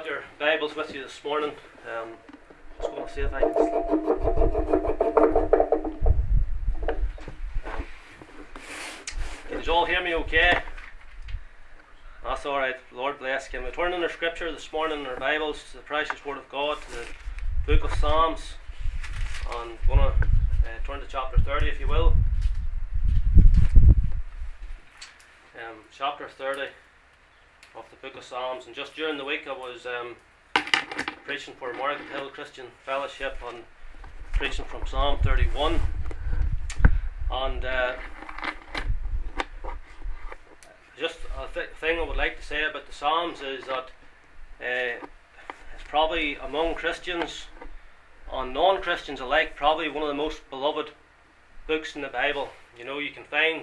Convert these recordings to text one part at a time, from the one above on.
Your Bibles with you this morning. Just going to see if I can. Can you all hear me okay? That's alright. Lord bless. Can we turn in our scripture this morning in our Bibles to the precious Word of God, to the book of Psalms? And I'm going to turn to chapter 30 if you will. Chapter 30 of the book of Psalms. And just during the week I was preaching for Market Hill Christian Fellowship and preaching from Psalm 31. And just a thing I would like to say about the Psalms is that it's probably among Christians and non-Christians alike probably one of the most beloved books in the Bible. You know, you can find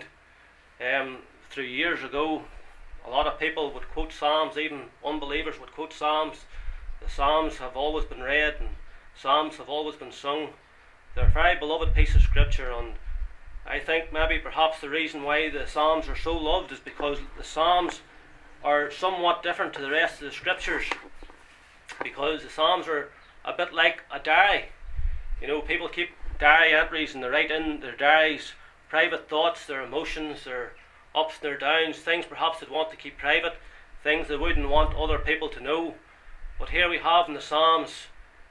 through years ago a lot of people would quote Psalms, even unbelievers would quote Psalms. The Psalms have always been read and Psalms have always been sung. They're a very beloved piece of scripture, and I think maybe perhaps the reason why the Psalms are so loved is because the Psalms are somewhat different to the rest of the scriptures, because the Psalms are a bit like a diary. You know, people keep diary entries and they write in their diaries private thoughts, their emotions, their ups and their downs, things perhaps they'd want to keep private, things they wouldn't want other people to know. But here we have in the Psalms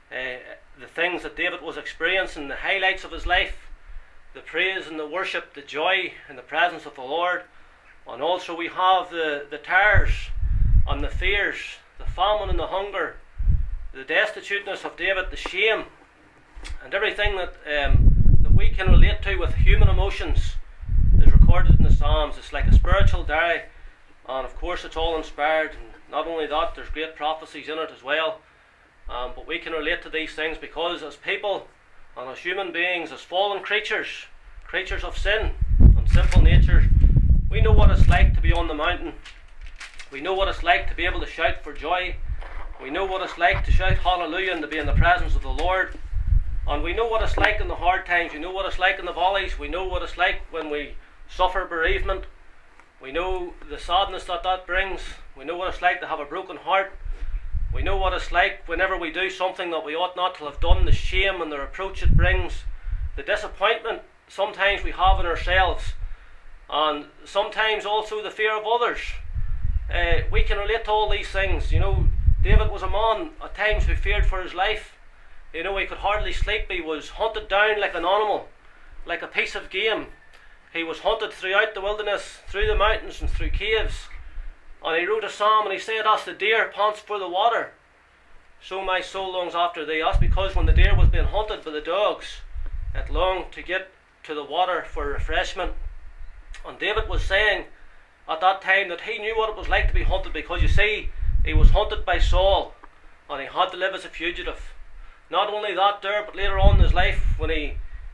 the things that David was experiencing, the highlights of his life, the praise and the worship, the joy in the presence of the Lord. And also we have the terrors and the fears, the famine and the hunger, the destituteness of David, the shame, and everything that we can relate to with human emotions is recorded in the Psalms. It's like a spiritual diary, and of course it's all inspired. And not only that, there's great prophecies in it as well. But we can relate to these things because as people and as human beings, as fallen creatures, creatures of sin and sinful nature, we know what it's like to be on the mountain. We know what it's like to be able to shout for joy. We know what it's like to shout hallelujah and to be in the presence of the Lord. And we know what it's like in the hard times. We know what it's like in the valleys. We know what it's like when we suffer bereavement. We know the sadness that brings. We know what it's like to have a broken heart. We know what it's like whenever we do something that we ought not to have done, the shame and the reproach it brings, the disappointment sometimes we have in ourselves, and sometimes also the fear of others. We can relate to all these things. You know, David was a man at times who feared for his life. You know, he could hardly sleep. He was hunted down like an animal, like a piece of game. He was hunted throughout the wilderness, through the mountains and through caves. And he wrote a psalm and he said, as the deer pants for the water, so my soul longs after thee. That's because when the deer was being hunted by the dogs, it longed to get to the water for refreshment. And David was saying at that time that he knew what it was like to be hunted, because you see, he was hunted by Saul and he had to live as a fugitive. Not only that there, but later on in his life, when he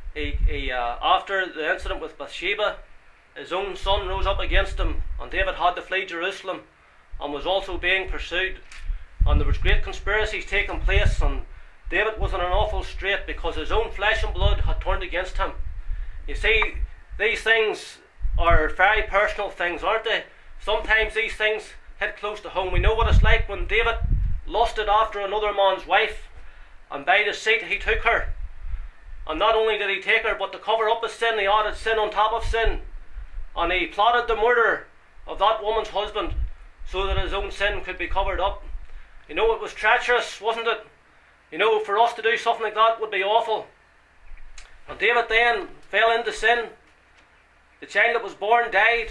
after the incident with Bathsheba, his own son rose up against him, and David had to flee Jerusalem and was also being pursued. And there was great conspiracies taking place, and David was in an awful strait because his own flesh and blood had turned against him. You see, these things are very personal things, aren't they? Sometimes these things hit close to home. We know what it's like when David lusted after another man's wife, and by deceit he took her. And not only did he take her, but to cover up his sin, he added sin on top of sin. And he plotted the murder of that woman's husband so that his own sin could be covered up. You know, it was treacherous, wasn't it? You know, for us to do something like that would be awful. And David then fell into sin. The child that was born died.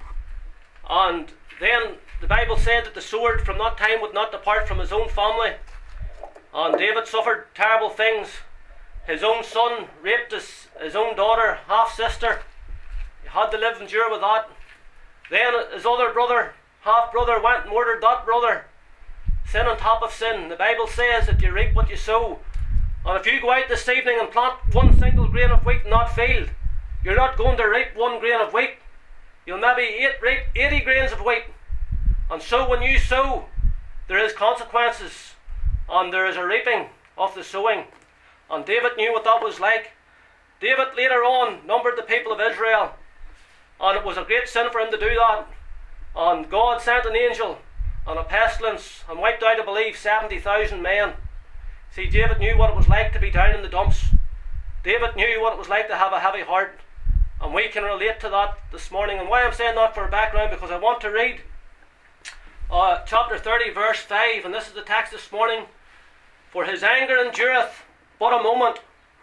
And then the Bible said that the sword from that time would not depart from his own family. And David suffered terrible things. His own son raped his own daughter, half-sister. He had to live and endure with that. Then his other brother, half-brother, went and murdered that brother. Sin on top of sin. The Bible says that you reap what you sow. And if you go out this evening and plant one single grain of wheat in that field, you're not going to reap one grain of wheat. You'll maybe reap 80 grains of wheat. And so when you sow, there is consequences, and there is a reaping of the sowing. And David knew what that was like. David later on numbered the people of Israel, and it was a great sin for him to do that. And God sent an angel and a pestilence and wiped out, I believe, 70,000 men. See, David knew what it was like to be down in the dumps. David knew what it was like to have a heavy heart. And we can relate to that this morning. And why I'm saying that for a background, because I want to read chapter 30, verse 5. And this is the text this morning. For his anger endureth but a moment.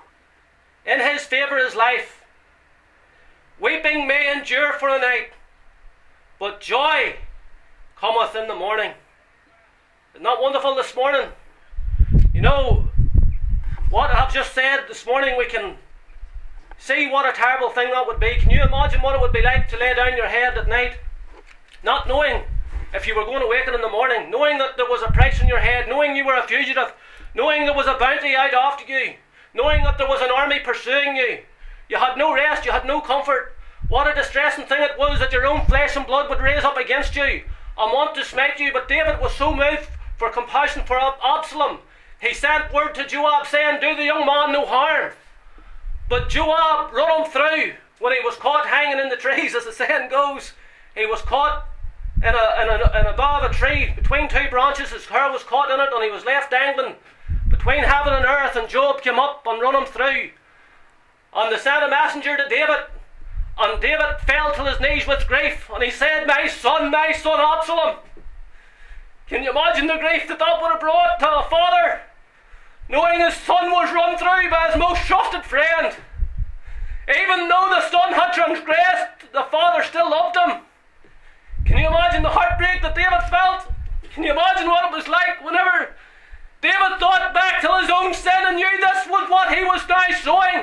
In his favour is life. Weeping may endure for a night, but joy cometh in the morning. Isn't that wonderful this morning? You know, what I have just said this morning, we can see what a terrible thing that would be. Can you imagine what it would be like to lay down your head at night, not knowing if you were going to wake it in the morning, knowing that there was a price on your head, knowing you were a fugitive, knowing there was a bounty out after you, knowing that there was an army pursuing you. You had no rest, you had no comfort. What a distressing thing it was that your own flesh and blood would raise up against you and want to smite you. But David was so moved for compassion for Absalom, he sent word to Joab saying, do the young man no harm. But Joab run him through when he was caught hanging in the trees, as the saying goes. He was caught in a bough of a tree between two branches. His hair was caught in it and he was left dangling between heaven and earth, and Joab came up and run him through. And they sent a messenger to David, and David fell to his knees with grief, and he said, my son Absalom. Can you imagine the grief that would have brought to a father, knowing his son was run through by his most trusted friend? Even though the son had transgressed, the father still loved him. Can you imagine the heartbreak that David felt? Can you imagine what it was like whenever David thought back to his own sin and knew this was what he was now sowing?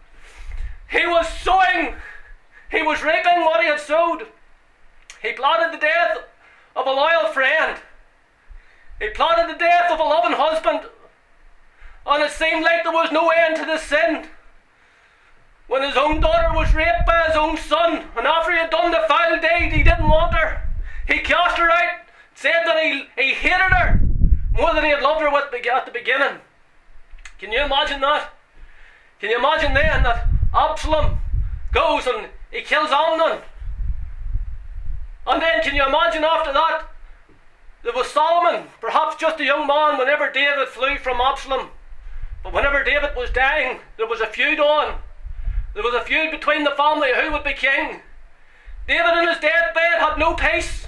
He was sowing, he was reaping what he had sowed. He plotted the death of a loyal friend. He plotted the death of a loving husband. And it seemed like there was no end to this sin. When his own daughter was raped by his own son, and after he had done the foul deed, he didn't want her. He cast her out, said that he hated her more than he had loved her at the beginning. Can you imagine that? Can you imagine then that Absalom goes and he kills Amnon? And then can you imagine after that, there was Solomon, perhaps just a young man whenever David flew from Absalom. But whenever David was dying, there was a feud on. There was a feud between the family who would be king. David in his deathbed had no peace.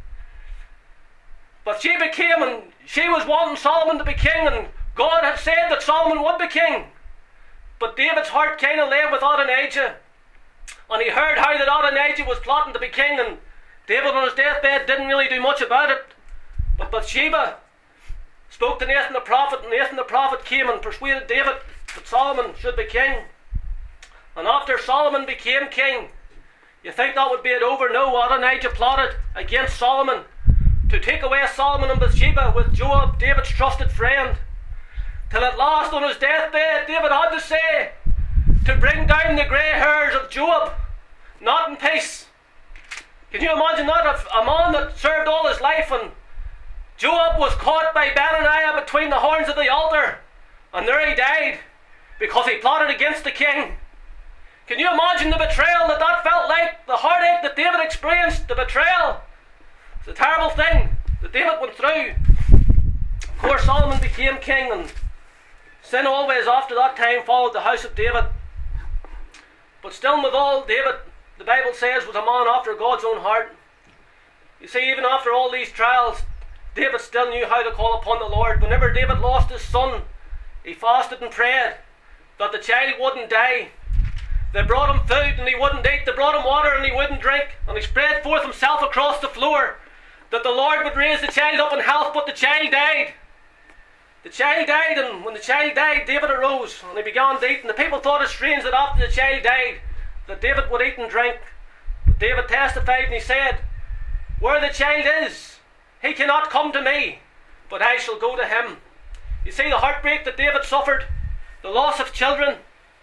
But she became, and she was wanting Solomon to be king, and God had said that Solomon would be king. But David's heart kind of lay with Adonijah. And he heard how that Adonijah was plotting to be king, and David on his deathbed didn't really do much about it. But Bathsheba spoke to Nathan the prophet, and Nathan the prophet came and persuaded David that Solomon should be king. And after Solomon became king, you think that would be it over? No, Adonijah plotted against Solomon to take away Solomon and Bathsheba with Joab, David's trusted friend. Till at last on his deathbed, David had to say to bring down the grey hairs of Joab, not in peace. Can you imagine that? A man that served all his life, and Joab was caught by Benaiah between the horns of the altar, and there he died because he plotted against the king. Can you imagine the betrayal that felt like? The heartache that David experienced, the betrayal. It's a terrible thing that David went through. Of course, Solomon became king, and sin always after that time followed the house of David. But still with all, David, the Bible says, was a man after God's own heart. You see, even after all these trials, David still knew how to call upon the Lord. Whenever David lost his son, he fasted and prayed that the child wouldn't die. They brought him food and he wouldn't eat. They brought him water and he wouldn't drink. And he spread forth himself across the floor that the Lord would raise the child up in health, but the child died. The child died, and when the child died, David arose and he began to eat. And the people thought it strange that after the child died, that David would eat and drink. But David testified and he said, where the child is, he cannot come to me, but I shall go to him. You see the heartbreak that David suffered, the loss of children.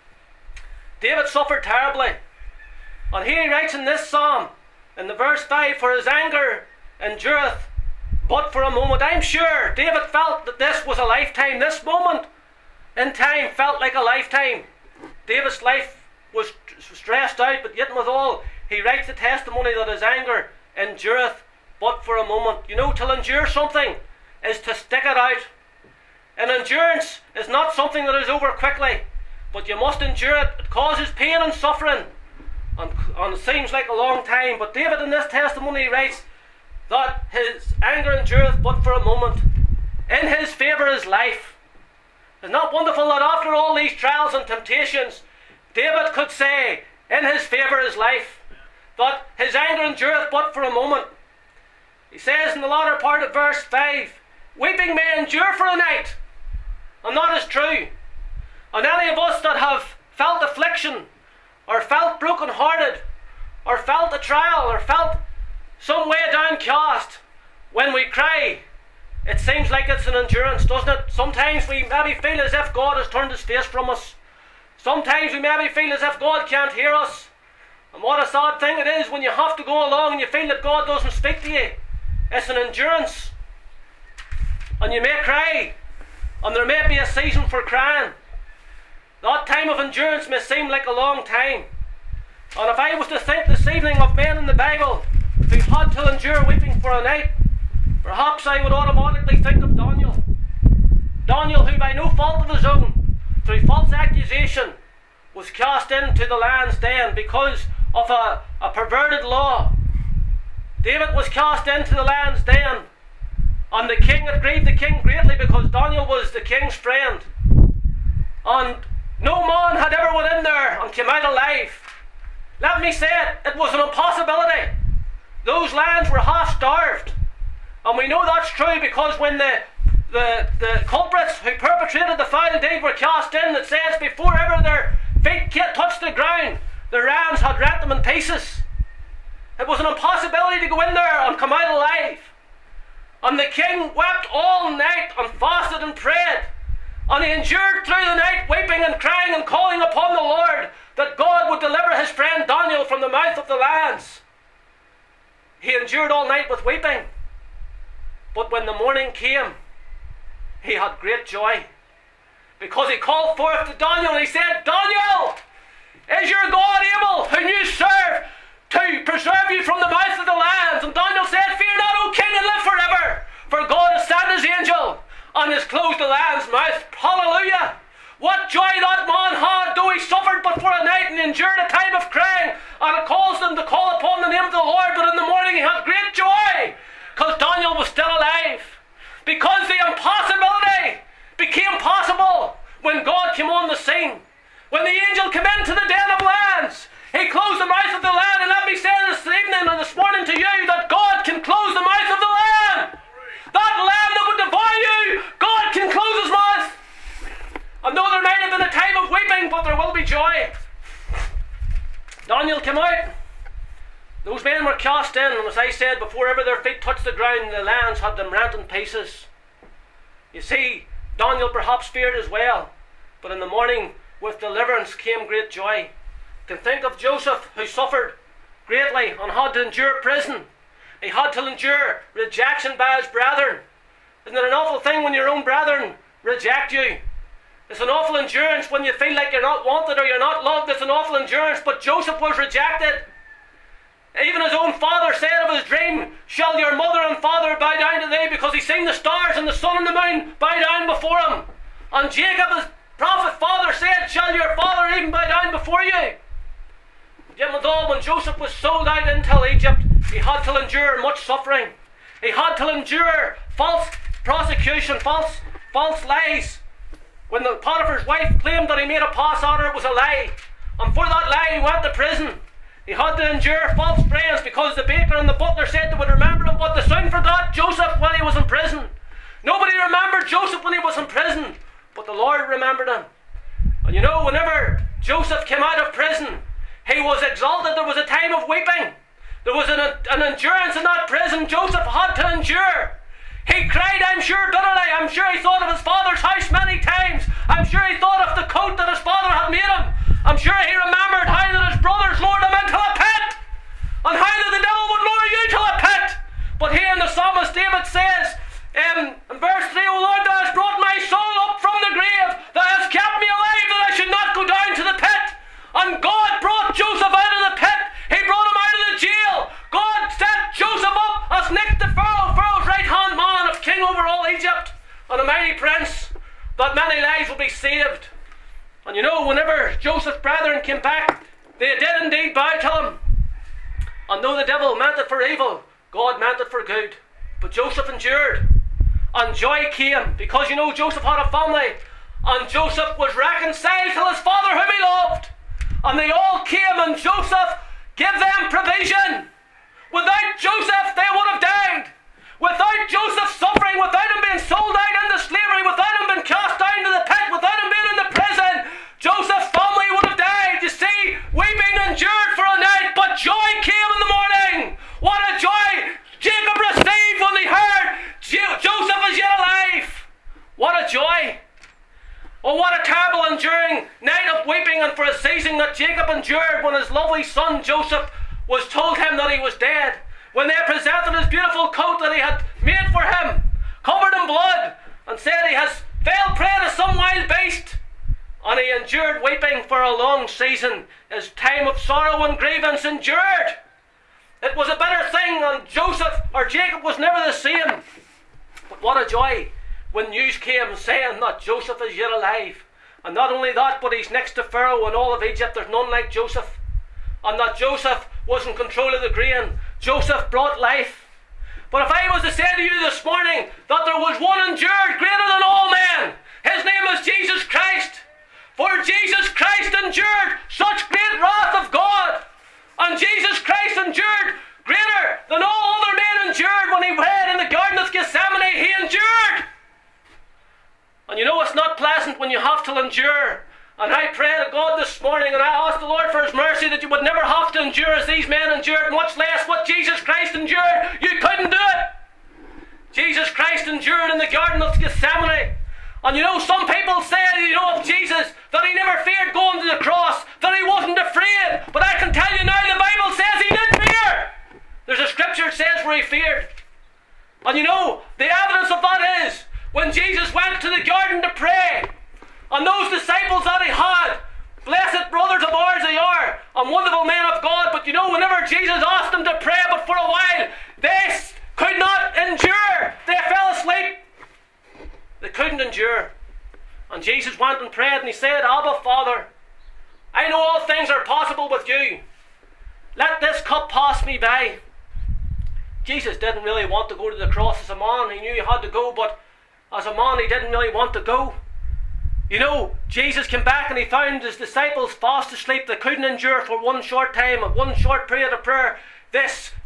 David suffered terribly. And here he writes in this psalm, in the verse 5, for his anger endureth but for a moment. I'm sure David felt that this was a lifetime. This moment in time felt like a lifetime. David's life was stressed out, but yet withal, he writes the testimony that his anger endureth but for a moment. You know, to endure something is to stick it out. And endurance is not something that is over quickly, but you must endure it. It causes pain and suffering, and it seems like a long time. But David in this testimony writes that his anger endureth but for a moment. In his favour is life. It's not wonderful that after all these trials and temptations, David could say, in his favour is life, that his anger endureth but for a moment. He says in the latter part of verse 5, weeping may endure for a night, and that is true. And any of us that have felt affliction, or felt broken-hearted, or felt a trial, or felt some way downcast, when we cry, it seems like it's an endurance, doesn't it? Sometimes we maybe feel as if God has turned his face from us. Sometimes we maybe feel as if God can't hear us. And what a sad thing it is when you have to go along and you feel that God doesn't speak to you. It's an endurance. And you may cry, and there may be a season for crying. That time of endurance may seem like a long time. And if I was to think this evening of men in the Bible who had to endure weeping for a night, perhaps I would automatically think of Daniel. Daniel, who by no fault of his own, through false accusation, was cast into the lion's den because of a perverted law. David was cast into the lion's den, and the king, it grieved the king greatly because Daniel was the king's friend. And no man had ever went in there and came out alive. Let me say it, it was an impossibility. Those lions were half starved. And we know that's true because when the culprits who perpetrated the foul deed were cast in, it says before ever their feet touched the ground, the rams had rent them in pieces. It was an impossibility to go in there and come out alive. And the king wept all night and fasted and prayed. And he endured through the night weeping and crying and calling upon the Lord that God would deliver his friend Daniel from the mouth of the lions. He endured all night with weeping. But when the morning came, he had great joy. Because he called forth to Daniel and he said, Daniel, is your God able, whom you serve, to preserve you from the mouth of the lions? And Daniel said, fear not, O king, and live forever. For God has sent his angel and has closed the lion's mouth. Hallelujah. What joy that man had, though he suffered but for a night and endured a time of crying, and it caused him to call upon the name of the Lord, but in the morning he had great joy, because Daniel was still alive. Because the impossibility became possible when God came on the scene. When the angel came into the den of lions, he closed the mouth of the lion. And let me say this evening and this morning to you that God can close the mouth of the lion. That lion that would devour you, God can close his mouth. And though there might have been a time of weeping, but there will be joy. Daniel came out. Those men were cast in, and as I said, before ever their feet touched the ground, the lions had them rent in pieces. You see, Daniel perhaps feared as well, but in the morning with deliverance came great joy. You can think of Joseph, who suffered greatly and had to endure prison. He had to endure rejection by his brethren. Isn't it an awful thing when your own brethren reject you? It's an awful endurance when you feel like you're not wanted or you're not loved. It's an awful endurance, but Joseph was rejected. Even his own father said of his dream, shall your mother and father bow down to thee? Because he seen the stars and the sun and the moon bow down before him. And Jacob, his prophet father, said, shall your father even bow down before you? Yet withal, when Joseph was sold out into Egypt, he had to endure much suffering. He had to endure false prosecution, false lies. When the Potiphar's wife claimed that he made a pass on her, it was a lie. And for that lie he went to prison. He had to endure false friends because the baker and the butler said they would remember him, but they soon forgot Joseph when he was in prison. Nobody remembered Joseph when he was in prison, but the Lord remembered him. And you know, whenever Joseph came out of prison, he was exalted. There was a time of weeping. There was an endurance in that prison Joseph had to endure. He cried, I'm sure, bitterly. I'm sure he thought of his father's house many times. I'm sure he thought of the coat that his father had made him. I'm sure he remembered how that his brothers lured him into a pit, and how that the devil would lure you to a pit. But here in the psalmist David says in verse 3, O Lord, thou hast brought my soul up from the grave. Thou hast kept me alive that I should not go down to the pit. And God brought Joseph out of the pit. He brought him out of the jail. God set Joseph up as Nick many lives would be saved. And you know, whenever Joseph's brethren came back, they did indeed bow to him. And though the devil meant it for evil, God meant it for good. But Joseph endured. And joy came, because you know Joseph had a family. And Joseph was reconciled to his father whom he loved. And they all came, and Joseph gave them provision. Without Joseph, they would have died. Without Joseph suffering, without him being sold out into slavery, without him being cast down to the pit, without him being in the prison, Joseph's family would have died. You see, weeping endured for a night, but joy came in the morning. What a joy Jacob received when he heard Joseph is yet alive. What a joy. Oh, what a terrible enduring night of weeping and for a season that Jacob endured when his lovely son Joseph was told him that he was dead. When they presented his beautiful coat that he had made for him, covered in blood, and said he has fell prey to some wild beast. And he endured weeping for a long season. His time of sorrow and grievance endured. It was a bitter thing, and Jacob was never the same. But what a joy when news came saying that Joseph is yet alive. And not only that, but he's next to Pharaoh and all of Egypt. There's none like Joseph. And that Joseph was in control of the grain. Joseph brought life. But if I was to say to you this morning that there was one endured greater than all men, his name is Jesus Christ. For Jesus Christ endured such great wrath of God. And Jesus Christ endured greater than all other men endured when he prayed in the Garden of Gethsemane. He endured. And you know it's not pleasant when you have to endure. And I pray to God this morning, and I ask the Lord for his mercy that you would never have to endure as these men endured, much less what Jesus Christ endured. You couldn't do it. Jesus Christ endured in the Garden of Gethsemane. And you know, some people say, you know, of Jesus, that he never feared going to the cross, that he wasn't afraid. But I can tell you now, the Bible says he did fear. There's a scripture that says where he feared. And you know, the evidence of that is, when Jesus went to the garden to pray, and those disciples that he had, blessed brothers of ours they are, and wonderful men of God, but you know, whenever Jesus asked them to pray, but for a while, they could not endure. They fell asleep. They couldn't endure. And Jesus went and prayed, and he said, Abba, Father, I know all things are possible with you. Let this cup pass me by. Jesus didn't really want to go to the cross as a man. He knew he had to go, but as a man, he didn't really want to go. You know, Jesus came back and he found his disciples fast asleep. They couldn't endure for one short time, one short period of prayer, this